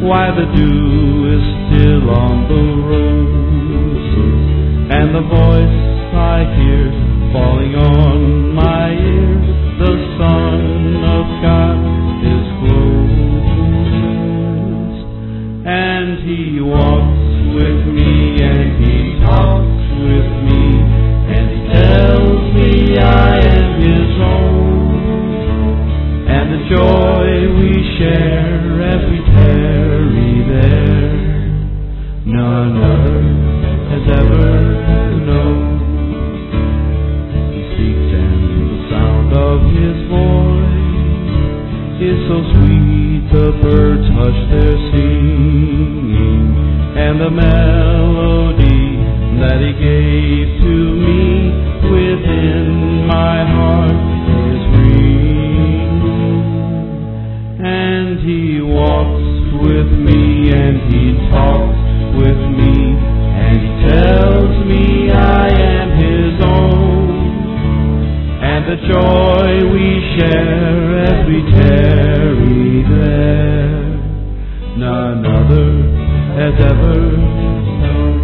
Why, the dew is still on the roses, and the voice I hear falling on my ear, the Son of God is close. And He walks with me, and He talks with me, and He tells me I am His own. And the joy we share as we tarry there, none other has ever known. He speaks, and the sound of His voice is so sweet the birds hush their singing, and the melody that He gave to me within my heart is ringing. And He walks with me, and He talks with me, and He tells me I am His own. And the joy we share as we tarry there, none other has ever known.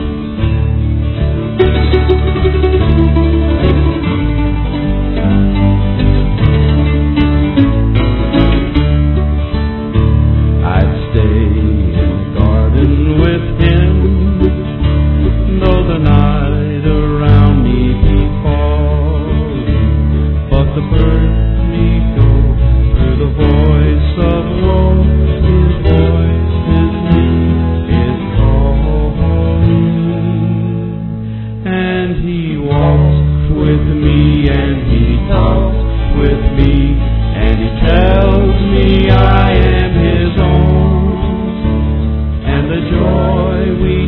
I'd stay in the garden with Him, though the night around me be falling, but the birds may go through the voice of love. His voice, His name is calling. And He walks with me, and He talks with me, and He tells me I am His own. And the joy we